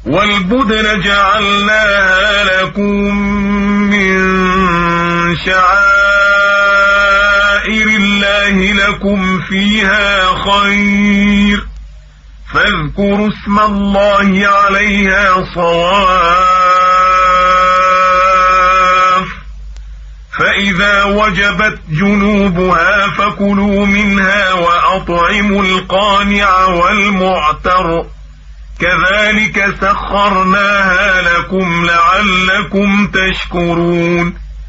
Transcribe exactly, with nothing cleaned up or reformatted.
والبدن جعلناها لكم من شعائر الله لكم فيها خير فاذكروا اسم الله عليها صواف فإذا وجبت جنوبها فكلوا منها وأطعموا القانع والمعتر كذلك سخرناها لكم لعلكم تشكرون.